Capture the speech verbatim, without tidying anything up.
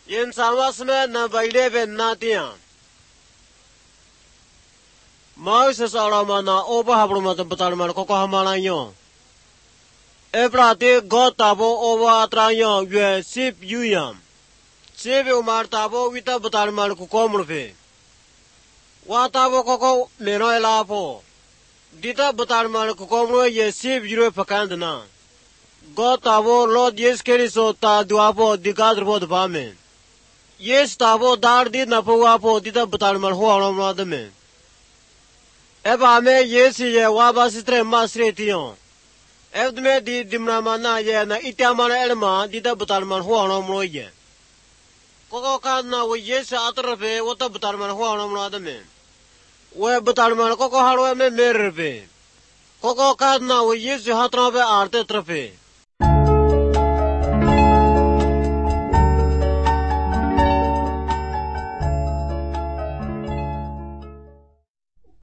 yen sarwas me na baile be natia Moses alamana oba habruma tampatalman koko hamalanyo Ebrate God tabo oba atranyo yue sip yuyam Sip umar tabo wita batalman kukomrufe Wa tabo koko leno elapo Dita batalman kukomru ye sip yure pakandana God tabo Lord yes keriso ta duapo digadrbo dbame Yes tabo dar di napuapo dita batalman hualamra dame Eba me yes ye wabasitre masretiyon Evd me di dimramana ye na ityamana elma dita batalman hualamro ye Koko kadna wo yes atrafe wata batalman hualamra dame We batalman koko harwe me merbe Koko kadna wo yes hatrafe arte trafe